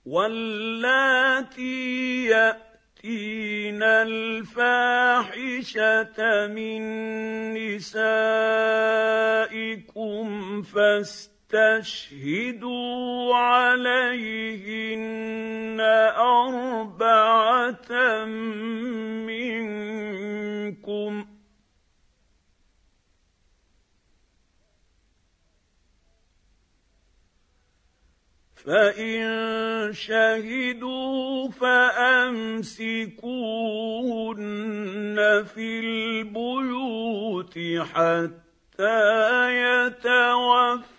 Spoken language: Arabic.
واللاتي يأتين الفاحشة من نسائكم فاستشهدوا عليهن أربعة منكم، فإن شهدوا فأمسكوهن في البيوت حتى يتوفاهن